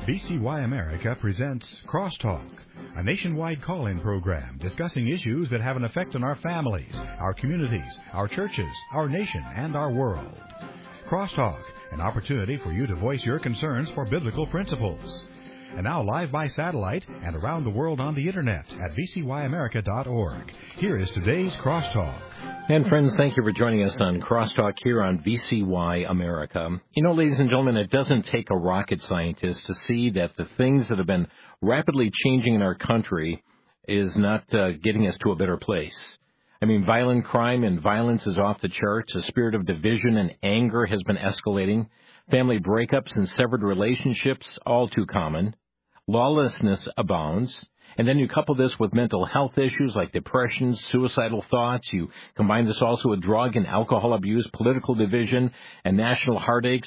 VCY America presents Crosstalk, a nationwide call-in program discussing issues that have an effect on our families, our communities, our churches, our nation, and our world. Crosstalk, an opportunity for you to voice your concerns for biblical principles. And now live by satellite and around the world on the Internet at vcyamerica.org. Here is today's Crosstalk. And friends, thank you for joining us on Crosstalk here on VCY America. You know, ladies and gentlemen, it doesn't take a rocket scientist to see that the things that have been rapidly changing in our country is not getting us to a better place. I mean, violent crime and violence is off the charts. A spirit of division and anger has been escalating. Family breakups and severed relationships, all too common. Lawlessness abounds. And then you couple this with mental health issues like depression, suicidal thoughts. You combine this also with drug and alcohol abuse, political division, and national heartaches.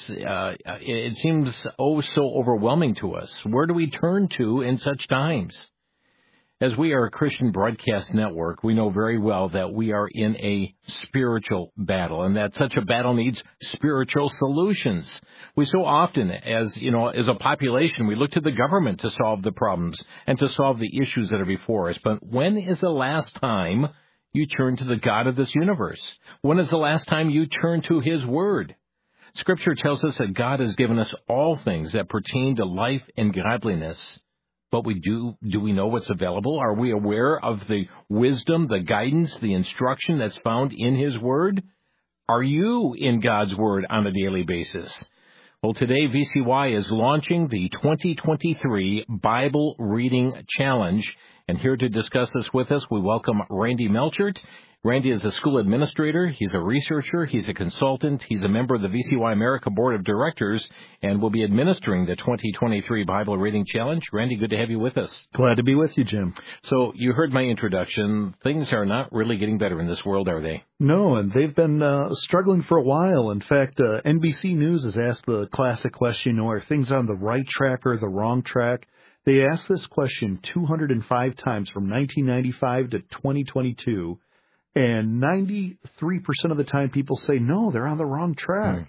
It seems so overwhelming to us. Where do we turn to in such times? As we are a Christian broadcast network, we know very well that we are in a spiritual battle and that such a battle needs spiritual solutions. We so often, as a population, we look to the government to solve the problems and to solve the issues that are before us. But when is the last time you turn to the God of this universe? When is the last time you turn to His Word? Scripture tells us that God has given us all things that pertain to life and godliness. But do we know what's available? Are we aware of the wisdom, the guidance, the instruction that's found in His Word? Are you in God's Word on a daily basis? Well, today VCY is launching the 2023 Bible Reading Challenge. And here to discuss this with us, we welcome Randy Melchert. Randy is a school administrator, he's a researcher, he's a consultant, he's a member of the VCY America Board of Directors, and will be administering the 2023 Bible Reading Challenge. Randy, good to have you with us. Glad to be with you, Jim. So you heard my introduction. Things are not really getting better in this world, are they? No, and they've been struggling for a while. In fact, NBC News has asked the classic question, are things on the right track or the wrong track? They asked this question 205 times from 1995 to 2022. And 93% of the time people say, no, they're on the wrong track.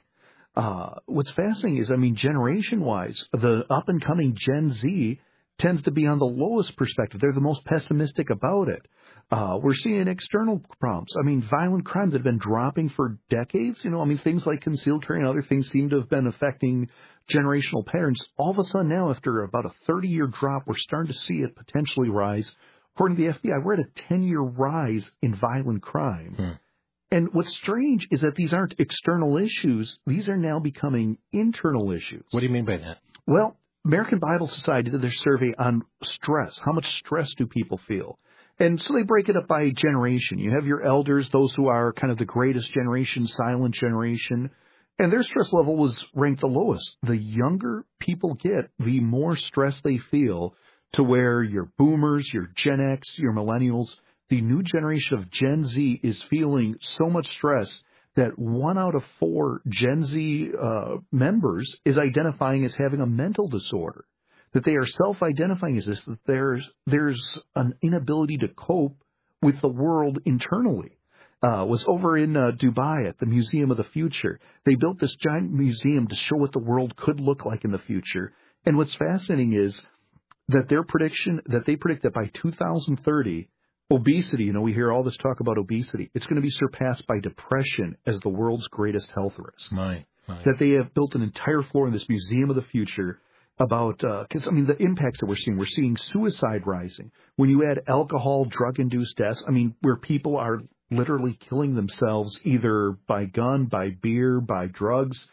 What's fascinating is, generation-wise, the up-and-coming Gen Z tends to be on the lowest perspective. They're the most pessimistic about it. We're seeing external problems. Violent crimes that have been dropping for decades. Things like concealed carry and other things seem to have been affecting generational patterns. All of a sudden now, after about a 30-year drop, we're starting to see it potentially rise. According to the FBI, we're at a 10-year rise in violent crime. And what's strange is that these aren't external issues. These are now becoming internal issues. What do you mean by that? Well, American Bible Society did their survey on stress. How much stress do people feel? And so they break it up by generation. You have your elders, those who are kind of the greatest generation, silent generation, and their stress level was ranked the lowest. The younger people get, the more stress they feel, to where your boomers, your Gen X, your millennials, the new generation of Gen Z is feeling so much stress that 1 out of 4 Gen Z members is identifying as having a mental disorder, that they are self-identifying as this, that there's an inability to cope with the world internally. Was over in Dubai at the Museum of the Future. They built this giant museum to show what the world could look like in the future. And what's fascinating is that they predict that by 2030, obesity, we hear all this talk about obesity, it's going to be surpassed by depression as the world's greatest health risk. That they have built an entire floor in this Museum of the Future about, the impacts that we're seeing suicide rising. When you add alcohol, drug-induced deaths, where people are literally killing themselves either by gun, by beer, by drugs.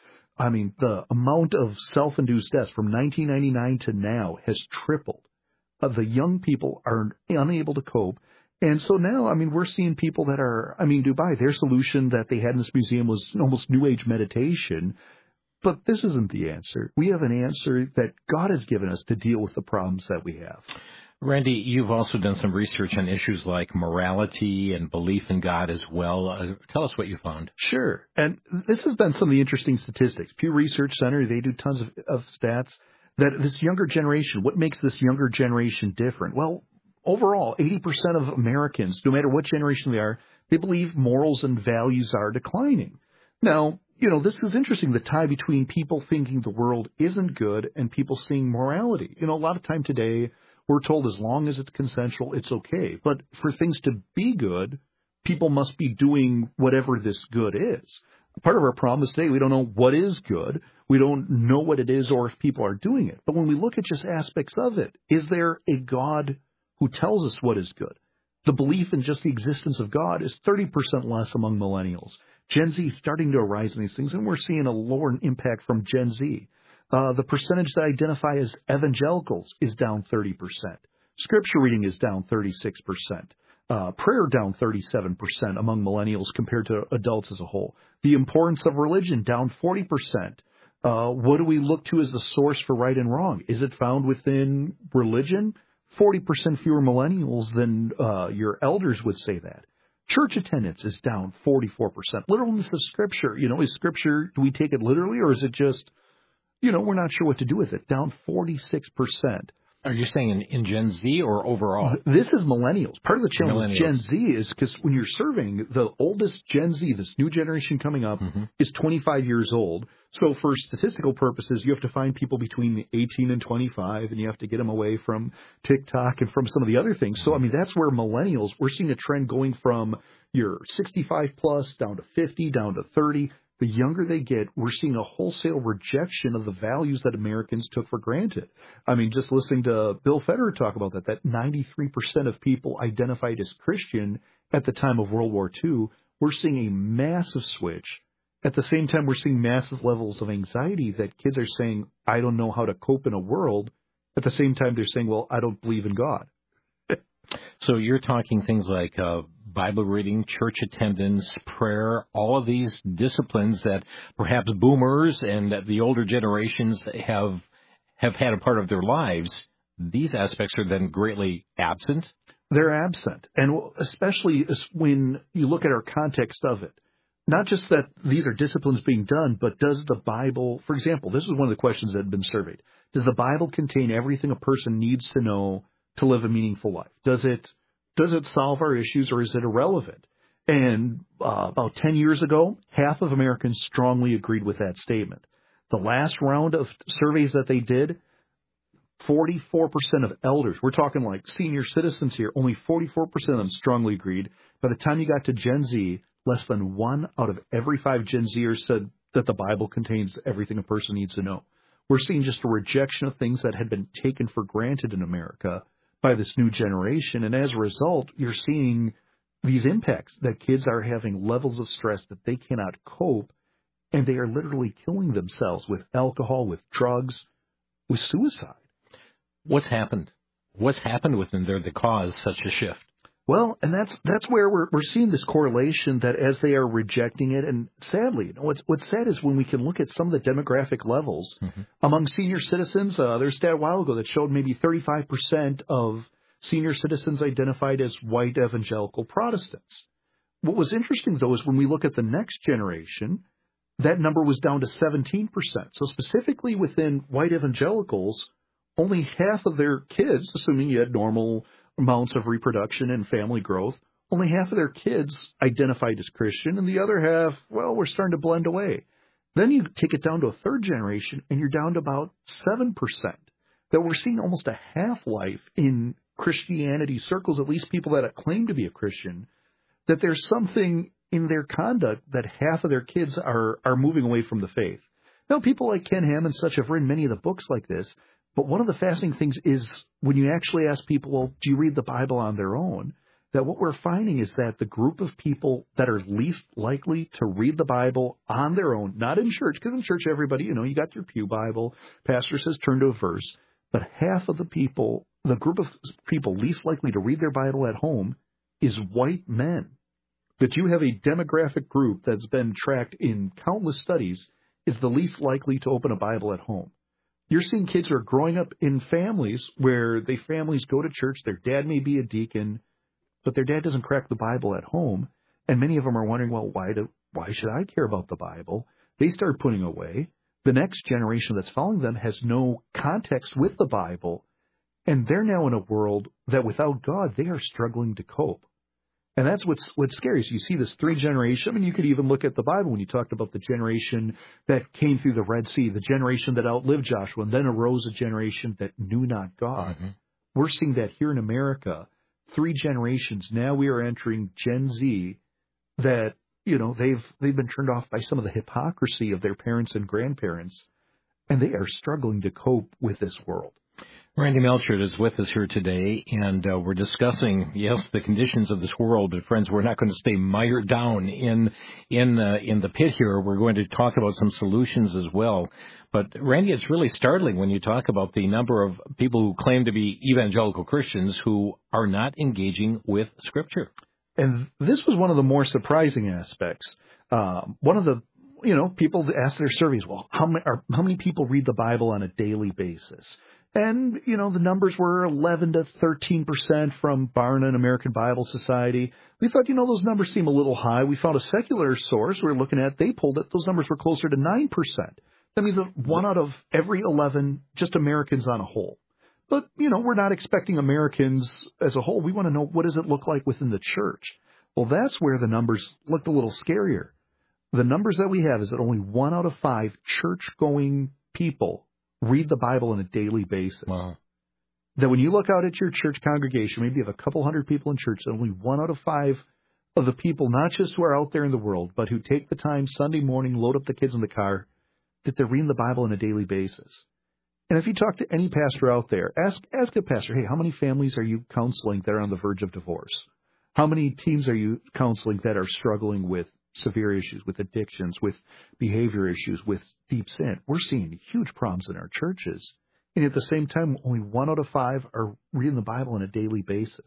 The amount of self-induced deaths from 1999 to now has tripled. The young people are unable to cope. And so now, we're seeing people that are, Dubai, their solution that they had in this museum was almost New Age meditation. But this isn't the answer. We have an answer that God has given us to deal with the problems that we have. Randy, you've also done some research on issues like morality and belief in God as well. Tell us what you found. Sure. And this has been some of the interesting statistics. Pew Research Center, they do tons of stats that this younger generation, what makes this younger generation different? Well, overall, 80% of Americans, no matter what generation they are, they believe morals and values are declining. Now, this is interesting, the tie between people thinking the world isn't good and people seeing morality. A lot of time today, we're told as long as it's consensual, it's okay. But for things to be good, people must be doing whatever this good is. Part of our problem is today we don't know what is good. We don't know what it is or if people are doing it. But when we look at just aspects of it, is there a God who tells us what is good? The belief in just the existence of God is 30% less among millennials. Gen Z is starting to arise in these things, and we're seeing a lower impact from Gen Z. The percentage that identify as evangelicals is down 30%. Scripture reading is down 36%. Prayer down 37% among millennials compared to adults as a whole. The importance of religion down 40%. What do we look to as the source for right and wrong? Is it found within religion? 40% fewer millennials than your elders would say that. Church attendance is down 44%. Literalness of Scripture, is Scripture, do we take it literally, or is it just, we're not sure what to do with it? Down 46%. Are you saying in Gen Z or overall? This is millennials. Part of the challenge with Gen Z is because when you're surveying, the oldest Gen Z, this new generation coming up, is 25 years old. So for statistical purposes, you have to find people between 18 and 25, and you have to get them away from TikTok and from some of the other things. So, that's where millennials, we're seeing a trend going from your 65 plus down to 50, down to 30. The younger they get, we're seeing a wholesale rejection of the values that Americans took for granted. Just listening to Bill Federer talk about that 93% of people identified as Christian at the time of World War II, we're seeing a massive switch. At the same time, we're seeing massive levels of anxiety that kids are saying, I don't know how to cope in a world. At the same time, they're saying, well, I don't believe in God. So you're talking things like Bible reading, church attendance, prayer, all of these disciplines that perhaps boomers and the older generations have had a part of their lives. These aspects are then greatly absent? They're absent, and especially when you look at our context of it. Not just that these are disciplines being done, but does the Bible, for example, this is one of the questions that had been surveyed. Does the Bible contain everything a person needs to know to live a meaningful life? Does it solve our issues, or is it irrelevant? And about 10 years ago, half of Americans strongly agreed with that statement. The last round of surveys that they did, 44% of elders, we're talking like senior citizens here, only 44% of them strongly agreed. By the time you got to Gen Z, less than 1 out of every 5 Gen Zers said that the Bible contains everything a person needs to know. We're seeing just a rejection of things that had been taken for granted in America by this new generation. And as a result, you're seeing these impacts that kids are having levels of stress that they cannot cope, and they are literally killing themselves with alcohol, with drugs, with suicide. What's happened? What's happened within there that caused such a shift? Well, and that's where we're seeing this correlation that as they are rejecting it, and sadly, what's sad is when we can look at some of the demographic levels among senior citizens. There's a stat a while ago that showed maybe 35% of senior citizens identified as white evangelical Protestants. What was interesting, though, is when we look at the next generation, that number was down to 17%. So specifically within white evangelicals, only half of their kids, assuming you had normal amounts of reproduction and family growth, only half of their kids identified as Christian, and the other half, well, we're starting to blend away. Then you take it down to a third generation, and you're down to about 7%. That we're seeing almost a half-life in Christianity circles, at least people that claim to be a Christian, that there's something in their conduct that half of their kids are moving away from the faith. Now, people like Ken Ham and such have written many of the books like this, but one of the fascinating things is when you actually ask people, well, do you read the Bible on their own? That what we're finding is that the group of people that are least likely to read the Bible on their own, not in church, because in church everybody, you got your pew Bible, pastor says turn to a verse, but half of the people, the group of people least likely to read their Bible at home is white men. That you have a demographic group that's been tracked in countless studies is the least likely to open a Bible at home. You're seeing kids who are growing up in families where families go to church, their dad may be a deacon, but their dad doesn't crack the Bible at home, and many of them are wondering, well, why should I care about the Bible? They start putting away. The next generation that's following them has no context with the Bible, and they're now in a world that without God, they are struggling to cope. And that's what's scary. Is you see this three generation. I mean, you could even look at the Bible when you talked about the generation that came through the Red Sea, the generation that outlived Joshua, and then arose a generation that knew not God. Mm-hmm. We're seeing that here in America, 3 generations. Now we are entering Gen Z that, they've been turned off by some of the hypocrisy of their parents and grandparents, and they are struggling to cope with this world. Randy Melchert is with us here today, and we're discussing, the conditions of this world. But friends, we're not going to stay mired down in the pit here. We're going to talk about some solutions as well. But Randy, it's really startling when you talk about the number of people who claim to be evangelical Christians who are not engaging with Scripture. And this was one of the more surprising aspects. One of the people ask their surveys, well, how many people read the Bible on a daily basis? And, the numbers were 11 to 13% from Barna and American Bible Society. We thought, those numbers seem a little high. We found a secular source we were looking at. They pulled it. Those numbers were closer to 9%. That means that 1 out of every 11, just Americans on a whole. But, we're not expecting Americans as a whole. We want to know, what does it look like within the church? Well, that's where the numbers looked a little scarier. The numbers that we have is that only 1 out of 5 church-going people read the Bible on a daily basis. Wow. That when you look out at your church congregation, maybe you have a couple hundred people in church, and only 1 out of 5 of the people, not just who are out there in the world, but who take the time Sunday morning, load up the kids in the car, that they're reading the Bible on a daily basis. And if you talk to any pastor out there, ask a pastor, hey, how many families are you counseling that are on the verge of divorce? How many teens are you counseling that are struggling with severe issues, with addictions, with behavior issues, with deep sin? We're seeing huge problems in our churches. And at the same time, only 1 out of 5 are reading the Bible on a daily basis.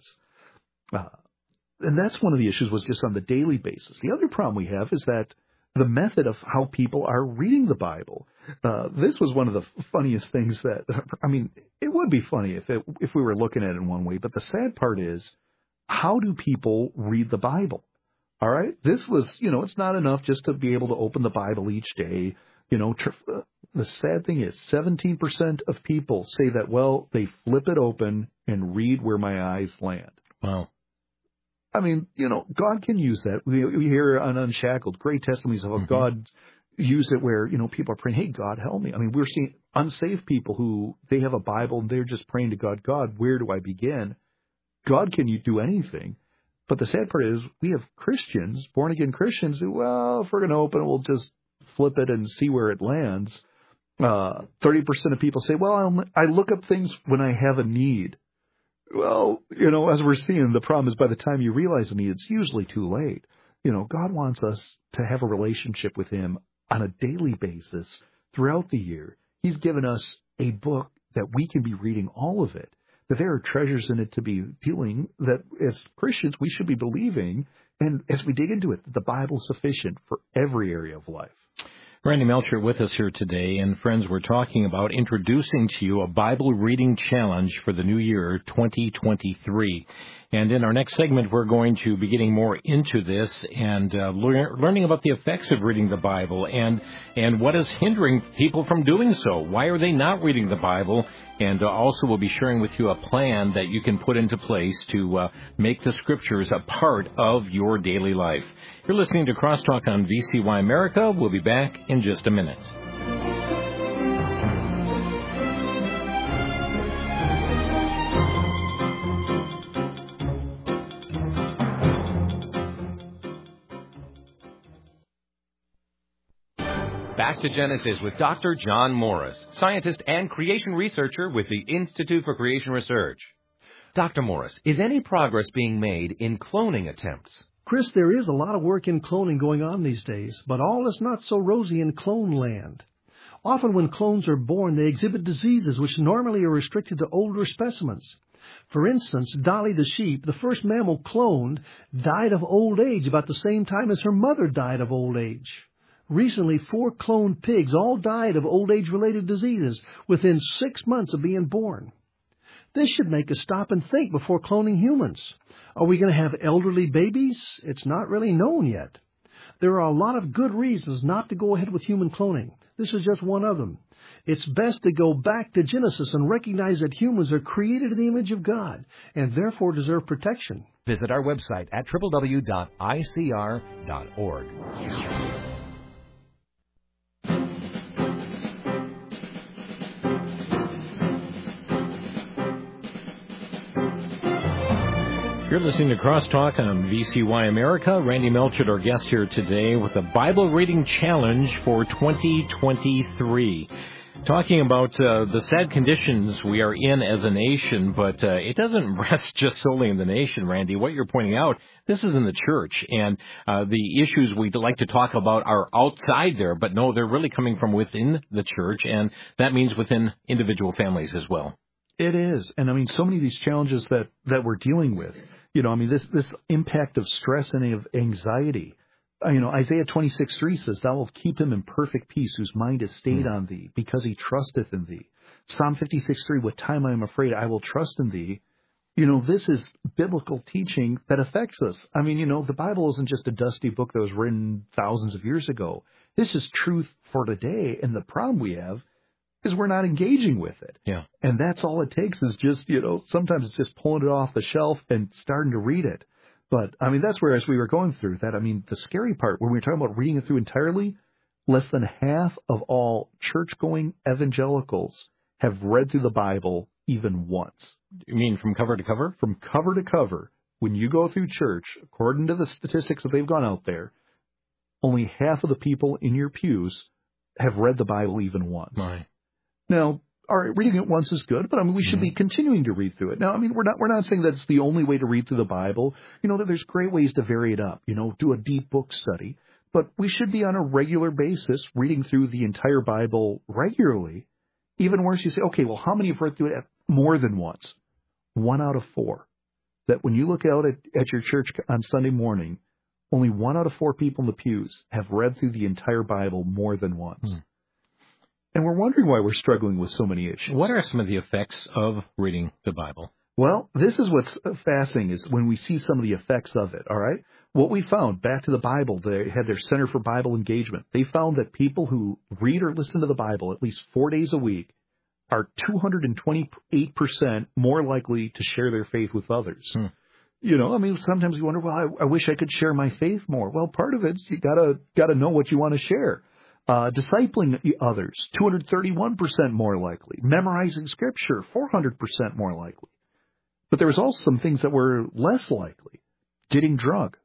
And that's one of the issues, was just on the daily basis. The other problem we have is that the method of how people are reading the Bible. This was one of the funniest things that, it would be funny if we were looking at it in one way, but the sad part is, how do people read the Bible? All right, this was, it's not enough just to be able to open the Bible each day. The sad thing is 17% of people say that, well, they flip it open and read where my eyes land. Wow. God can use that. We hear on Unshackled great testimonies of how God used it where, people are praying, hey, God, help me. We're seeing unsaved people who they have a Bible and they're just praying to God, God, where do I begin? God can do anything. But the sad part is we have Christians, born-again Christians, who, well, if we're going to open it, we'll just flip it and see where it lands. 30% of people say, well, I look up things when I have a need. Well, as we're seeing, the problem is by the time you realize the need, it's usually too late. God wants us to have a relationship with Him on a daily basis throughout the year. He's given us a book that we can be reading all of it, that there are treasures in it to be dealing, that as Christians we should be believing, and as we dig into it, the Bible is sufficient for every area of life. Randy Melchert with us here today, and friends, we're talking about introducing to you a Bible reading challenge for the new year, 2023. And in our next segment, we're going to be getting more into this and learning about the effects of reading the Bible and what is hindering people from doing so. Why are they not reading the Bible? And also we'll be sharing with you a plan that you can put into place to make the Scriptures a part of your daily life. You're listening to Crosstalk on VCY America. We'll be back in just a minute. Back to Genesis with Dr. John Morris, scientist and creation researcher with the Institute for Creation Research. Dr. Morris, is any progress being made in cloning attempts? Chris, there is a lot of work in cloning going on these days, but all is not so rosy in clone land. Often when clones are born, they exhibit diseases which normally are restricted to older specimens. For instance, Dolly the sheep, the first mammal cloned, died of old age about the same time as her mother died of old age. Recently, 4 cloned pigs all died of old age-related diseases within 6 months of being born. This should make us stop and think before cloning humans. Are we going to have elderly babies? It's not really known yet. There are a lot of good reasons not to go ahead with human cloning. This is just one of them. It's best to go back to Genesis and recognize that humans are created in the image of God and therefore deserve protection. Visit our website at www.icr.org. You're listening to Crosstalk on VCY America. Randy Melchett, our guest here today, with a Bible reading challenge for 2023. Talking about the sad conditions we are in as a nation, but it doesn't rest just solely in the nation, Randy. What you're pointing out, this is in the church, and the issues we'd like to talk about are outside there, but no, they're really coming from within the church, and that means within individual families as well. It is. And I mean, so many of these challenges that we're dealing with, this impact of stress and of anxiety. Isaiah 26:3 says, "Thou wilt keep him in perfect peace, whose mind is stayed on thee, because he trusteth in thee." Psalm 56:3, "What time I am afraid, I will trust in thee." This is biblical teaching that affects us. I mean, the Bible isn't just a dusty book that was written thousands of years ago. This is truth for today, and the problem we have is we're not engaging with it. Yeah. And that's all it takes is just, sometimes it's just pulling it off the shelf and starting to read it. But, I mean, that's where, as we were going through that, I mean, the scary part, when we were talking about reading it through entirely, less than half of all church-going evangelicals have read through the Bible even once. You mean from cover to cover? From cover to cover. When you go through church, according to the statistics that they've gone out there, only half of the people in your pews have read the Bible even once. Right. Now, all right, reading it once is good, but I mean, we should be continuing to read through it. Now, I mean, we're not saying that's the only way to read through the Bible. That there's great ways to vary it up. Do a deep book study, but we should be on a regular basis reading through the entire Bible regularly. Even worse, you say, okay, well, how many have read through it more than once? 1 out of 4. That when you look out at your church on Sunday morning, only 1 out of 4 people in the pews have read through the entire Bible more than once. And we're wondering why we're struggling with so many issues. What are some of the effects of reading the Bible? Well, this is what's fascinating is when we see some of the effects of it, all right? What we found, back to the Bible, they had their Center for Bible Engagement. They found that people who read or listen to the Bible at least 4 days a week are 228% more likely to share their faith with others. I mean, sometimes you wonder, well, I wish I could share my faith more. Well, part of it's you gotta know what you want to share. Discipling others, 231% more likely. Memorizing Scripture, 400% more likely. But there was also some things that were less likely. Getting drunk,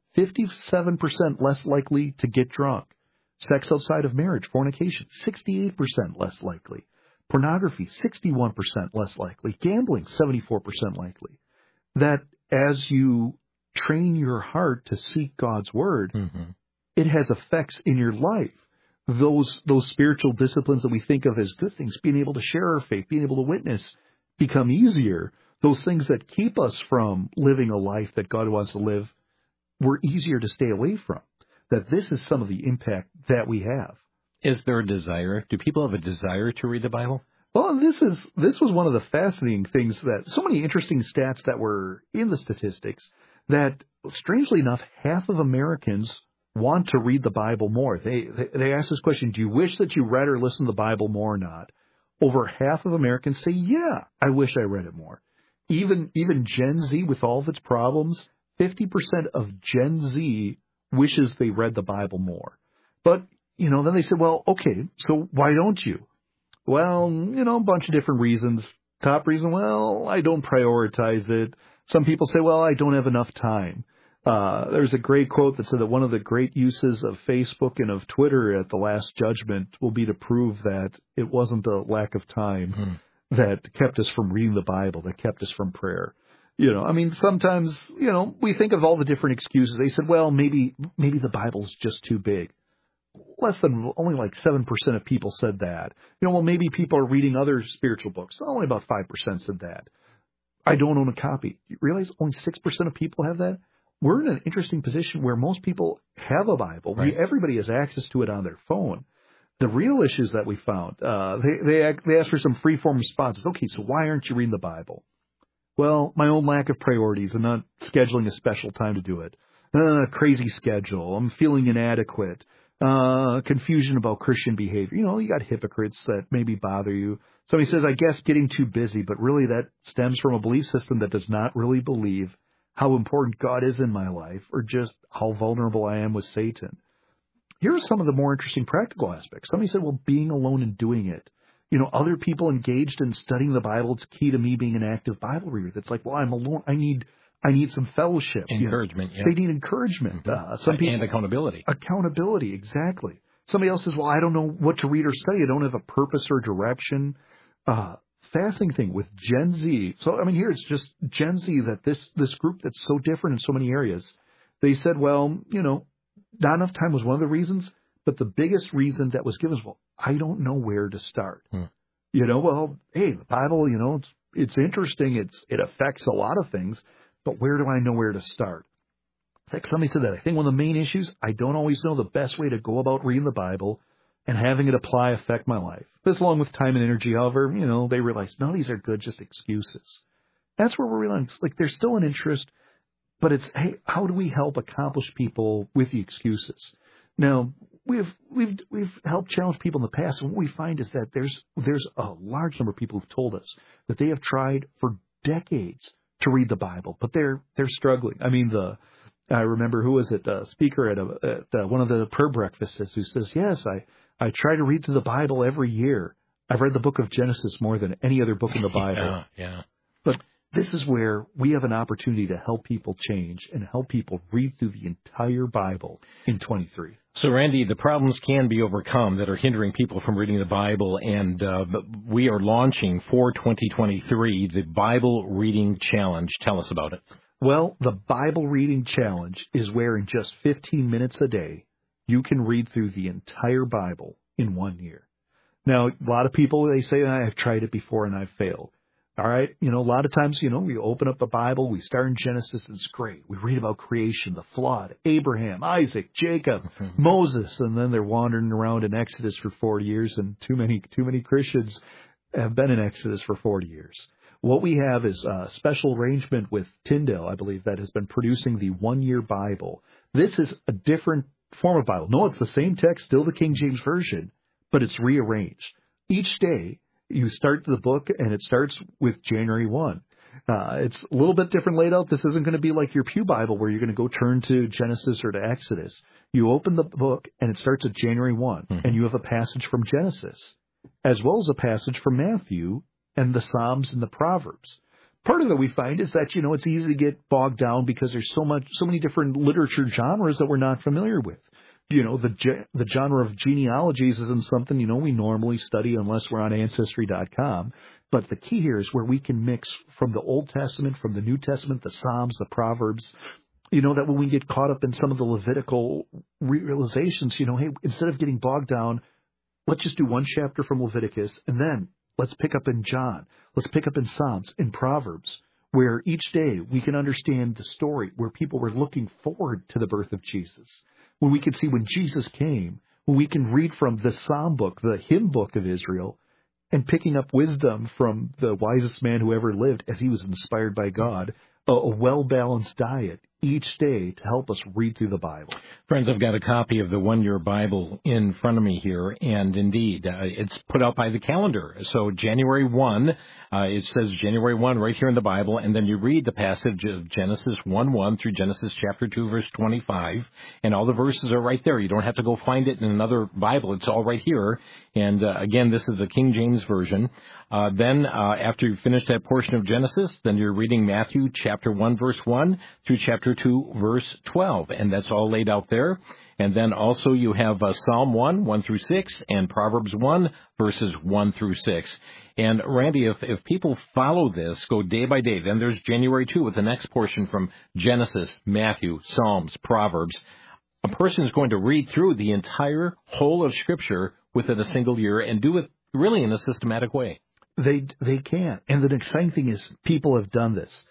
57% less likely to get drunk. Sex outside of marriage, fornication, 68% less likely. Pornography, 61% less likely. Gambling, 74% likely. That as you train your heart to seek God's Word, it has effects in your life. Those spiritual disciplines that we think of as good things, being able to share our faith, being able to witness, become easier. Those things that keep us from living a life that God wants to live, we're easier to stay away from. That this is some of the impact that we have. Is there a desire? Do people have a desire to read the Bible? Well, this was one of the fascinating things that so many interesting stats that were in the statistics that, strangely enough, half of Americans want to read the Bible more. They ask this question, do you wish that you read or listened to the Bible more or not? Over half of Americans say, yeah, I wish I read it more. Even Gen Z, with all of its problems, 50% of Gen Z wishes they read the Bible more. But, then they say, well, okay, so why don't you? Well, a bunch of different reasons. Top reason, well, I don't prioritize it. Some people say, well, I don't have enough time. There's a great quote that said that one of the great uses of Facebook and of Twitter at the Last Judgment will be to prove that it wasn't a lack of time that kept us from reading the Bible, that kept us from prayer. Sometimes, we think of all the different excuses. They said, well, maybe the Bible's just too big. Only like 7% of people said that. Well, maybe people are reading other spiritual books. Only about 5% said that. I don't own a copy. You realize only 6% of people have that? We're in an interesting position where most people have a Bible. Right. Everybody has access to it on their phone. The real issues that we found, they asked for some free-form responses. Okay, so why aren't you reading the Bible? Well, my own lack of priorities and not scheduling a special time to do it. Crazy schedule. I'm feeling inadequate. Confusion about Christian behavior. You got hypocrites that maybe bother you. Somebody says, I guess getting too busy, but really that stems from a belief system that does not really believe how important God is in my life or just how vulnerable I am with Satan. Here are some of the more interesting practical aspects. Somebody said, well, being alone and doing it. Other people engaged in studying the Bible, it's key to me being an active Bible reader. It's like, well, I'm alone. I need some fellowship. Encouragement, yeah. They need encouragement. Some people, and accountability. Accountability, exactly. Somebody else says, well, I don't know what to read or study. I don't have a purpose or direction. Fascinating thing with Gen Z. So, here it's just Gen Z, that this group that's so different in so many areas. They said, well, not enough time was one of the reasons, but the biggest reason that was given is, well, I don't know where to start. Well, hey, the Bible, it's interesting. It affects a lot of things, but where do I know where to start? In fact, somebody said that. I think one of the main issues, I don't always know the best way to go about reading the Bible and having it affect my life. This, along with time and energy, however, they realize none of these are good, just excuses. That's where we're realizing, there's still an interest, but it's, hey, how do we help accomplish people with the excuses? Now, we've helped challenge people in the past, and what we find is that there's a large number of people who've told us that they have tried for decades to read the Bible, but they're struggling. I remember, who was it, a speaker at one of the prayer breakfasts who says, yes, I try to read through the Bible every year. I've read the book of Genesis more than any other book in the Bible. Yeah. But this is where we have an opportunity to help people change and help people read through the entire Bible in 23. So, Randy, the problems can be overcome that are hindering people from reading the Bible, and we are launching for 2023 the Bible Reading Challenge. Tell us about it. Well, the Bible Reading Challenge is where in just 15 minutes a day, you can read through the entire Bible in 1 year. Now, a lot of people, they say, I've tried it before and I've failed. All right. A lot of times, we open up the Bible, we start in Genesis, and it's great. We read about creation, the flood, Abraham, Isaac, Jacob, Moses, and then they're wandering around in Exodus for 40 years, and too many Christians have been in Exodus for 40 years. What we have is a special arrangement with Tyndale, I believe, that has been producing the 1 year Bible. This is a different form of Bible. No, it's the same text, still the King James Version, but it's rearranged. Each day, you start the book, and it starts with January 1. It's a little bit different laid out. This isn't going to be like your Pew Bible where you're going to go turn to Genesis or to Exodus. You open the book, and it starts at January 1, and you have a passage from Genesis, as well as a passage from Matthew and the Psalms and the Proverbs. Part of it we find is that, it's easy to get bogged down because there's so many different literature genres that we're not familiar with. The genre of genealogies isn't something, we normally study unless we're on Ancestry.com. But the key here is where we can mix from the Old Testament, from the New Testament, the Psalms, the Proverbs, that when we get caught up in some of the Levitical realizations, hey, instead of getting bogged down, let's just do one chapter from Leviticus, and then let's pick up in John. Let's pick up in Psalms, in Proverbs, where each day we can understand the story, where people were looking forward to the birth of Jesus. When we can see when Jesus came, when we can read from the Psalm book, the hymn book of Israel, and picking up wisdom from the wisest man who ever lived as he was inspired by God, a well-balanced diet each day to help us read through the Bible. Friends, I've got a copy of the 1 year Bible in front of me here, and indeed, it's put out by the calendar. So January 1, it says January 1 right here in the Bible, and then you read the passage of Genesis 1:1 through Genesis chapter 2, verse 25, and all the verses are right there. You don't have to go find it in another Bible. It's all right here. And again, this is the King James Version. Then after you finish that portion of Genesis, then you're reading Matthew chapter 1, verse 1 through chapter 2, verse 12, and that's all laid out there. And then also you have Psalm 1 through 6, and Proverbs 1, verses 1 through 6. And Randy, if people follow this, go day by day, then there's January 2 with the next portion from Genesis, Matthew, Psalms, Proverbs. A person is going to read through the entire whole of Scripture within a single year and do it really in a systematic way. They can. And the exciting thing is people have done this.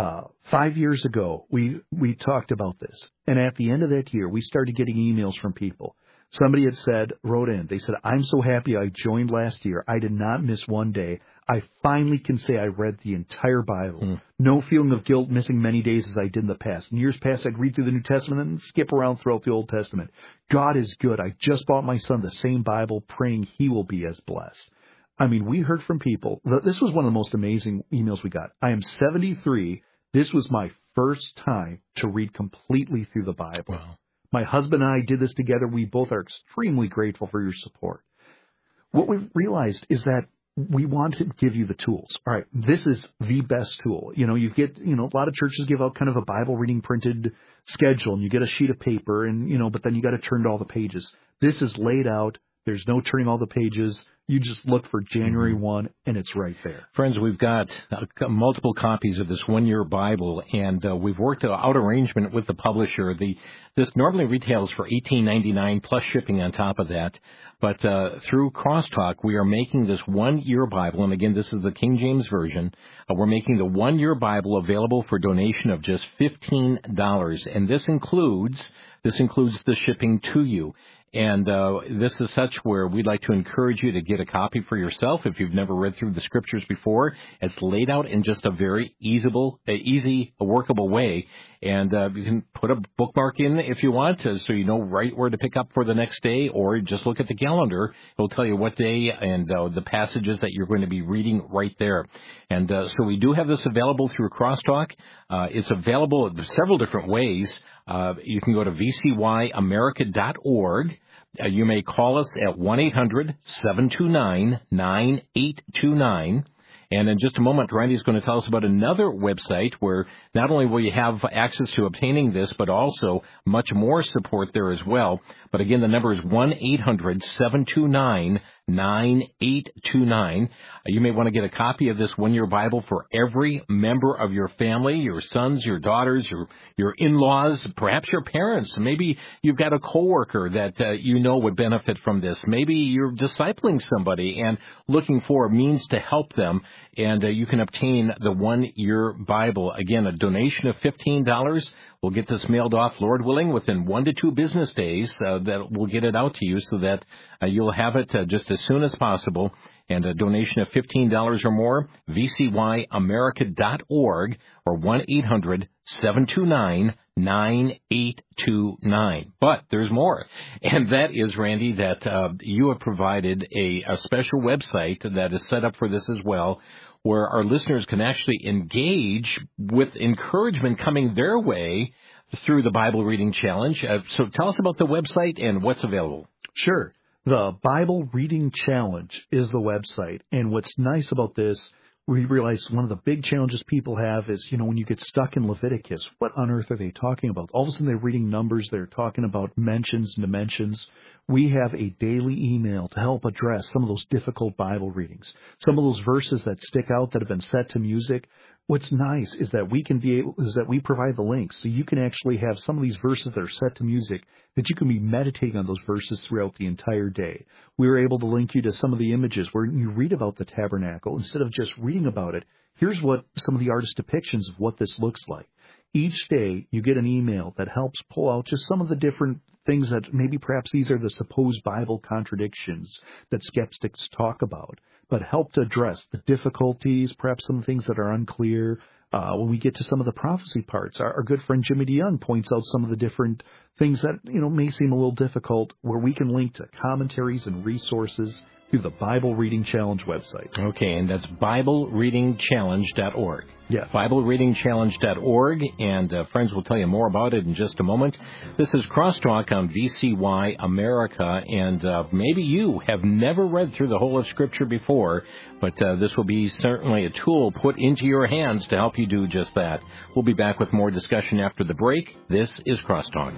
5 years ago, we talked about this. And at the end of that year, we started getting emails from people. Somebody wrote in, they said, I'm so happy I joined last year. I did not miss one day. I finally can say I read the entire Bible. No feeling of guilt missing many days as I did in the past. In years past, I'd read through the New Testament and skip around throughout the Old Testament. God is good. I just bought my son the same Bible, praying he will be as blessed. We heard from people. This was one of the most amazing emails we got. I am 73. This was my first time to read completely through the Bible. Wow. My husband and I did this together. We both are extremely grateful for your support. What we've realized is that we want to give you the tools. All right, this is the best tool. You get, a lot of churches give out kind of a Bible reading printed schedule, and you get a sheet of paper, and, but then you got to turn to all the pages. This is laid out. There's no turning all the pages. You just look for January 1, and it's right there. Friends, we've got multiple copies of this one-year Bible, and we've worked out arrangement with the publisher. This normally retails for $18.99 plus shipping on top of that. But through Crosstalk, we are making this one-year Bible, and again, this is the King James Version. We're making the one-year Bible available for donation of just $15, and this includes the shipping to you. And this is such where we'd like to encourage you to get a copy for yourself if you've never read through the Scriptures before. It's laid out in just a very easy, workable way. And you can put a bookmark in if you want to, so you know right where to pick up for the next day, or just look at the calendar. It'll tell you what day and the passages that you're going to be reading right there. And so we do have this available through Crosstalk. It's available in several different ways. You can go to vcyamerica.org. You may call us at 1-800-729-9829. And in just a moment, Randy's going to tell us about another website where not only will you have access to obtaining this, but also much more support there as well. But again, the number is 1-800-729-9829. You may want to get a copy of this one-year Bible for every member of your family, your sons, your daughters, your in-laws, perhaps your parents. Maybe you've got a coworker that would benefit from this. Maybe you're discipling somebody and looking for a means to help them. And you can obtain the one-year Bible. Again, a donation of $15. We'll get this mailed off, Lord willing, within 1 to 2 business days. That we'll get it out to you so that you'll have it just as soon as possible. And a donation of $15 or more, vcyamerica.org or 1-800-729-9829. But there's more. And that is, Randy, that you have provided a special website that is set up for this as well, where our listeners can actually engage with encouragement coming their way through the Bible Reading Challenge. So tell us about the website and what's available. Sure. The Bible Reading Challenge is the website. And what's nice about this, we realize one of the big challenges people have is, when you get stuck in Leviticus, what on earth are they talking about? All of a sudden they're reading numbers, they're talking about mentions and dimensions. We have a daily email to help address some of those difficult Bible readings, some of those verses that stick out that have been set to music. What's nice is that we provide the links, so you can actually have some of these verses that are set to music that you can be meditating on those verses throughout the entire day. We were able to link you to some of the images where you read about the tabernacle. Instead of just reading about it, here's what some of the artist depictions of what this looks like. Each day you get an email that helps pull out just some of the different things that maybe perhaps these are the supposed Bible contradictions that skeptics talk about, but help to address the difficulties, perhaps some things that are unclear. When we get to some of the prophecy parts, our good friend Jimmy DeYoung points out some of the different things that may seem a little difficult, where we can link to commentaries and resources through the Bible Reading Challenge website. Okay, and that's BibleReadingChallenge.org. Yes. BibleReadingChallenge.org, and friends will tell you more about it in just a moment. This is Crosstalk on VCY America, and maybe you have never read through the whole of Scripture before, but this will be certainly a tool put into your hands to help you do just that. We'll be back with more discussion after the break. This is Crosstalk.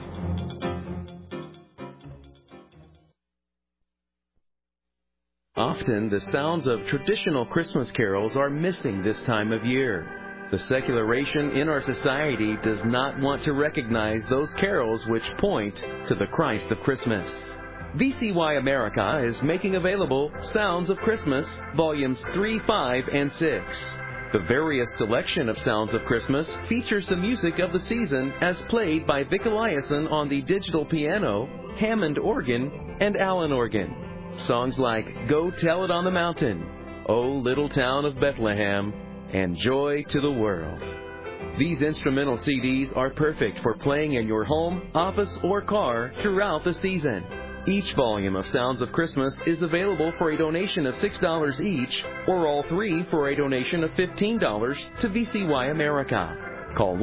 Often, the sounds of traditional Christmas carols are missing this time of year. The secularization in our society does not want to recognize those carols which point to the Christ of Christmas. VCY America is making available Sounds of Christmas, Volumes 3, 5, and 6. The various selection of Sounds of Christmas features the music of the season as played by Vic Eliason on the digital piano, Hammond organ, and Allen organ. Songs like Go Tell It on the Mountain, O Little Town of Bethlehem, and Joy to the World. These instrumental CDs are perfect for playing in your home, office, or car throughout the season. Each volume of Sounds of Christmas is available for a donation of $6 each, or all three for a donation of $15 to VCY America. Call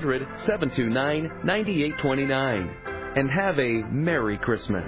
1-800-729-9829 and have a Merry Christmas.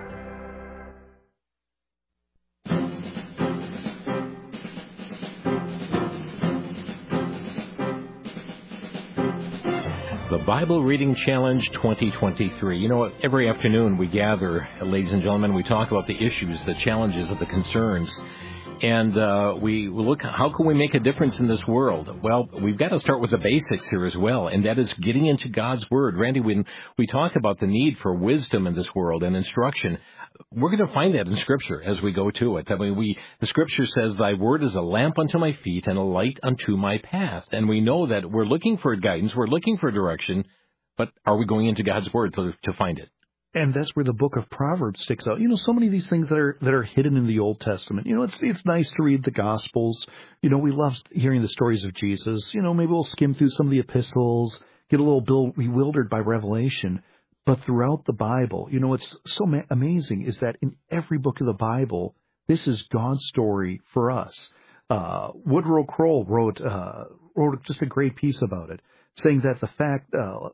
The Bible Reading Challenge 2023. You know, every afternoon we gather, ladies and gentlemen, we talk about the issues, the challenges, the concerns, and we look, how can we make a difference in this world? Well, we've got to start with the basics here as well, and that is getting into God's Word. Randy, when we talk about the need for wisdom in this world and instruction, we're going to find that in Scripture as we go to it. I mean, the Scripture says, "Thy word is a lamp unto my feet and a light unto my path." And we know that we're looking for guidance, we're looking for direction, but are we going into God's Word to find it? And that's where the book of Proverbs sticks out. You know, so many of these things that are hidden in the Old Testament. You know, it's nice to read the Gospels. You know, we love hearing the stories of Jesus. You know, maybe we'll skim through some of the epistles, get a little bewildered by Revelation. But throughout the Bible, you know, what's so amazing is that in every book of the Bible, this is God's story for us. Woodrow Kroll wrote just a great piece about it, saying that the fact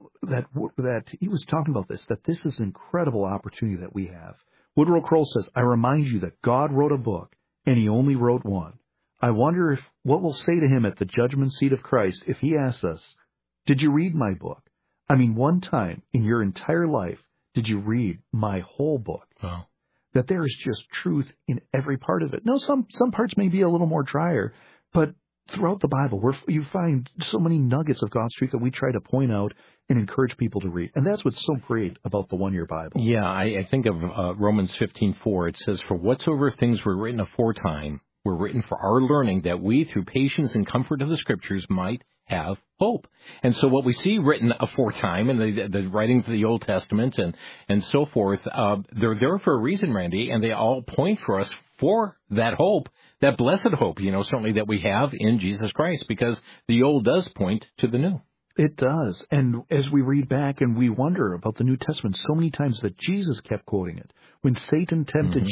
that he was talking about that this is an incredible opportunity that we have. Woodrow Kroll says, "I remind you that God wrote a book, and he only wrote one. I wonder what we'll say to him at the judgment seat of Christ if he asks us, 'Did you read my book?' I mean, one time in your entire life, did you read my whole book?" Wow. That there is just truth in every part of it. Now, some parts may be a little more drier, but throughout the Bible, you find so many nuggets of God's truth that we try to point out and encourage people to read. And that's what's so great about the One Year Bible. Yeah, I think of Romans 15:4. It says, "For whatsoever things were written aforetime were written for our learning, that we, through patience and comfort of the Scriptures, might have hope." And so what we see written aforetime in the writings of the Old Testament and so forth, they're there for a reason, Randy, and they all point for us for that hope, that blessed hope, you know, certainly that we have in Jesus Christ, because the Old does point to the New. It does. And as we read back and we wonder about the New Testament, so many times that Jesus kept quoting it. When Satan tempted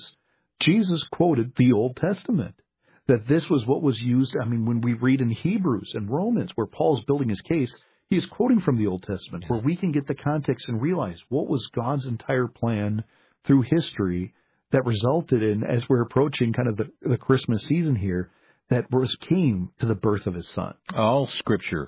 Jesus quoted the Old Testament. That this was what was used. I mean, when we read in Hebrews and Romans, where Paul's building his case, he's quoting from the Old Testament, where we can get the context and realize what was God's entire plan through history that resulted in, as we're approaching kind of the Christmas season here, that came to the birth of his Son. All Scripture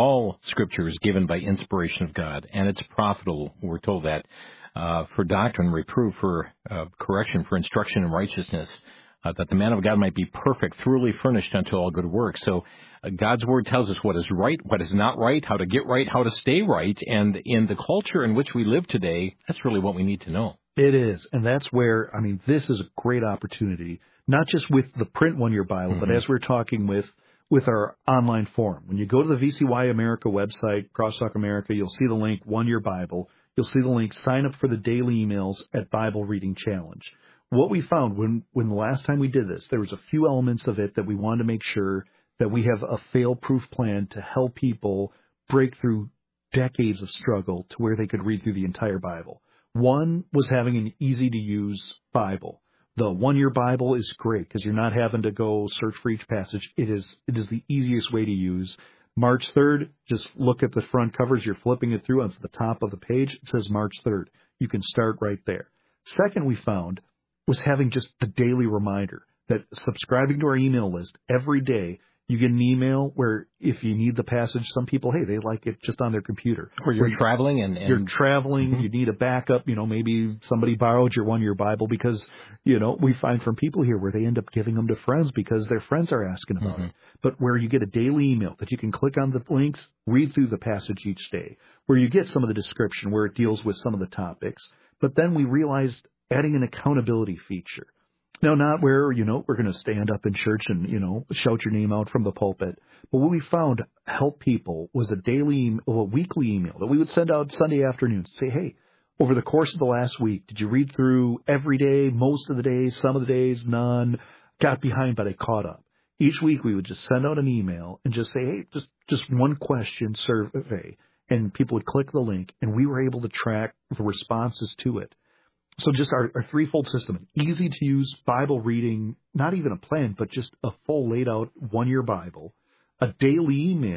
is given by inspiration of God, and it's profitable, we're told that, for doctrine, reproof, for correction, for instruction in righteousness, that the man of God might be perfect, thoroughly furnished unto all good works. So God's Word tells us what is right, what is not right, how to get right, how to stay right. And in the culture in which we live today, that's really what we need to know. It is. And that's where, I mean, this is a great opportunity, not just with the print One Year Bible, but as we're talking with our online forum. When you go to the VCY America website, Crosstalk America, you'll see the link One Year Bible. You'll see the link sign up for the daily emails at Bible Reading Challenge. What we found when the last time we did this, there was a few elements of it that we wanted to make sure that we have a fail-proof plan to help people break through decades of struggle to where they could read through the entire Bible. One was having an easy-to-use Bible. The One Year Bible is great because you're not having to go search for each passage. It is the easiest way to use. March 3rd, just look at the front covers. You're flipping it through. It's the top of the page. It says March 3rd. You can start right there. Second, we found was having just the daily reminder that subscribing to our email list every day, you get an email where if you need the passage, some people, hey, they like it just on their computer. Or you're traveling and you're traveling, you need a backup, you know, maybe somebody borrowed your One Year Bible because, you know, we find from people here where they end up giving them to friends because their friends are asking about it. But where you get a daily email that you can click on the links, read through the passage each day, where you get some of the description, where it deals with some of the topics. But then we realized adding an accountability feature. Now, not where, you know, we're going to stand up in church and, you know, shout your name out from the pulpit. But what we found helped people was a weekly email that we would send out Sunday afternoons. Say, hey, over the course of the last week, did you read through every day, most of the days, some of the days, none? Got behind, but I caught up. Each week we would just send out an email and just say, hey, just one question survey. And people would click the link, and we were able to track the responses to it. So just our threefold system, an easy-to-use Bible reading, not even a plan, but just a full laid-out one-year Bible, a daily email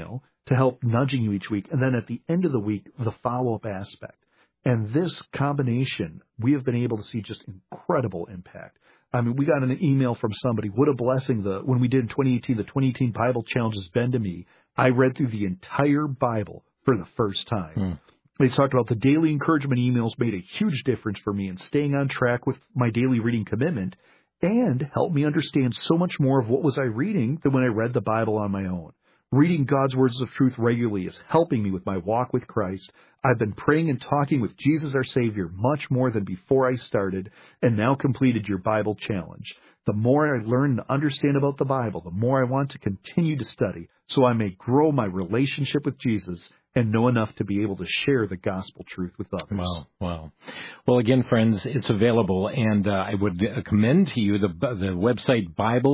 to help nudging you each week. And then at the end of the week, the follow-up aspect. And this combination, we have been able to see just incredible impact. I mean, we got an email from somebody. What a blessing when we did in 2018, the 2018 Bible Challenge has been to me. I read through the entire Bible for the first time. They talked about the daily encouragement emails made a huge difference for me in staying on track with my daily reading commitment and helped me understand so much more of what was I reading than when I read the Bible on my own. Reading God's words of truth regularly is helping me with my walk with Christ. I've been praying and talking with Jesus our Savior much more than before I started and now completed your Bible challenge. The more I learn and understand about the Bible, the more I want to continue to study so I may grow my relationship with Jesus and know enough to be able to share the gospel truth with others. Wow. Well, again, friends, it's available, and I would commend to you the website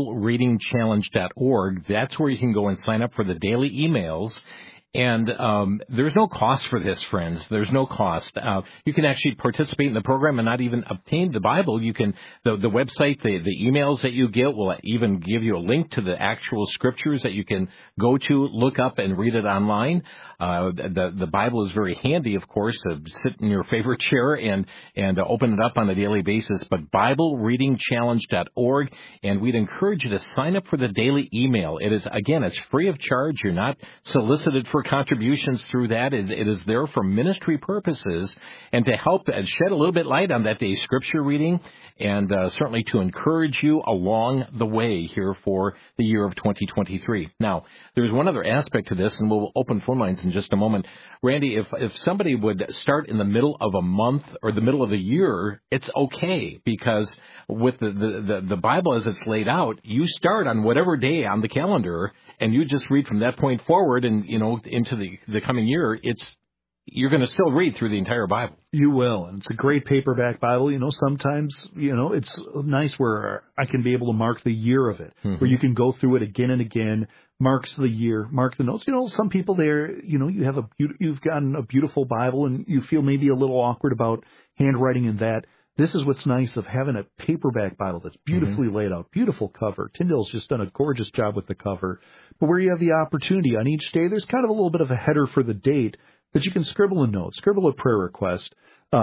BibleReadingChallenge.org. That's where you can go and sign up for the daily emails. And there's no cost for this, friends. There's no cost. You can actually participate in the program and not even obtain the Bible. You can the website, the emails that you get will even give you a link to the actual scriptures that you can go to, look up, and read it online. The Bible is very handy, of course, to sit in your favorite chair and open it up on a daily basis. But BibleReadingChallenge.org, and we'd encourage you to sign up for the daily email. It is, again, it's free of charge. You're not solicited for contributions through that. It is there for ministry purposes and to help shed a little bit light on that day's scripture reading and certainly to encourage you along the way here for the year of 2023. Now, there's one other aspect to this, and we'll open phone lines in just a moment. Randy, if somebody would start in the middle of a month or the middle of the year, it's okay, because with the Bible as it's laid out, you start on whatever day on the calendar, and you just read from that point forward and, into the coming year, you're going to still read through the entire Bible. You will, and it's a great paperback Bible. Sometimes, it's nice where I can be able to mark the year of it, where you can go through it again and again, marks the year, mark the notes. Some people there, you've gotten a beautiful Bible and you feel maybe a little awkward about handwriting in that. This is what's nice of having a paperback Bible that's beautifully laid out, beautiful cover. Tyndale's just done a gorgeous job with the cover. But where you have the opportunity on each day, there's kind of a little bit of a header for the date that you can scribble a note, scribble a prayer request,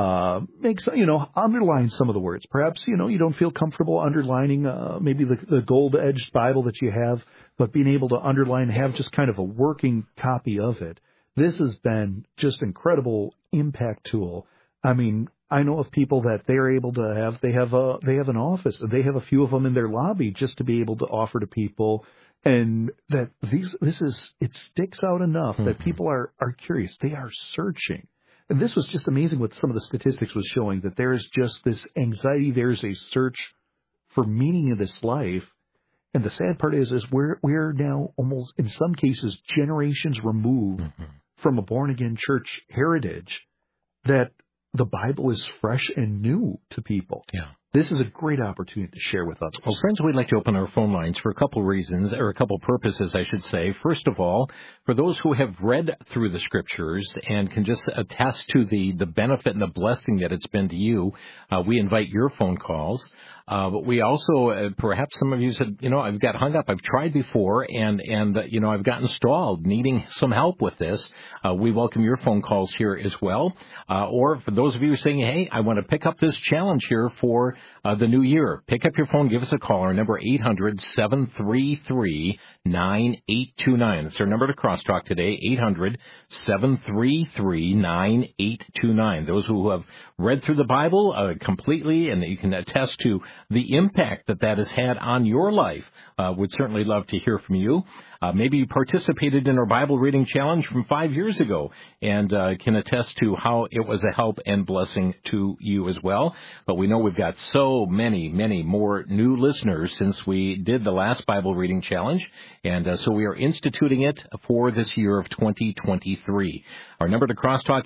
underline some of the words. Perhaps, you don't feel comfortable underlining maybe the gold-edged Bible that you have, but being able to underline, have just kind of a working copy of it. This has been just incredible impact tool. I mean, I know of people that they're able to have, they have an office, and they have a few of them in their lobby just to be able to offer to people. And that it sticks out enough that people are curious. They are searching. And this was just amazing what some of the statistics was showing, that there's just this anxiety. There's a search for meaning in this life. And the sad part is we're now almost, in some cases, generations removed from a born-again church heritage, that the Bible is fresh and new to people. Yeah. This is a great opportunity to share with others. Well, friends, we'd like to open our phone lines for a couple reasons, or a couple purposes, I should say. First of all, for those who have read through the Scriptures and can just attest to the benefit and the blessing that it's been to you, we invite your phone calls. But we also, perhaps some of you said, I've got hung up. I've tried before, and I've gotten stalled, needing some help with this. We welcome your phone calls here as well. Or for those of you saying, hey, I want to pick up this challenge here for the new year, pick up your phone, give us a call. Our number 800-733-9829. That's our number to Crosstalk today, 800-733-9829. Those who have read through the Bible completely, and that you can attest to the impact that has had on your life, would certainly love to hear from you. Maybe you participated in our Bible reading challenge from 5 years ago and can attest to how it was a help and blessing to you as well. But we know we've got so many, many more new listeners since we did the last Bible reading challenge, and so we are instituting it for this year of 2023. Our number to Crosstalk,